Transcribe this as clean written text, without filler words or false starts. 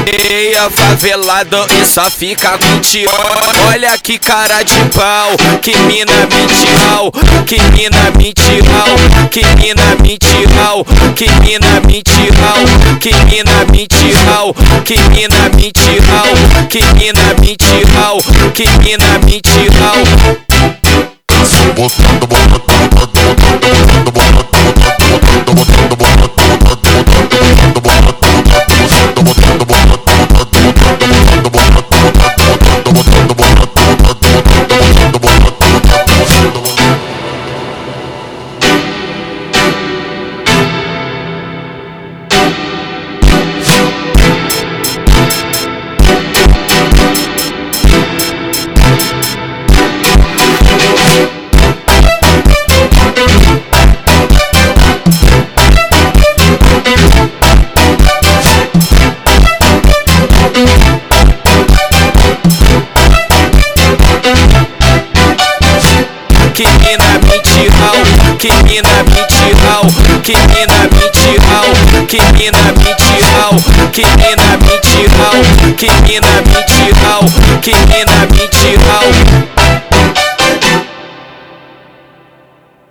meia favelado e só fica com tio. Olha que cara de pau, que mina mentirão, que mina mentirão, que mina mentirão, que mina mentirão, que mina mentirão, que mina mentirão, que mina mentirão, que mina mentirão. Que mina mentirão, que mina mentirão, que mina mentirão, que mina mentirão, que mina mentirão, que mina mentirão, que mina mentirão.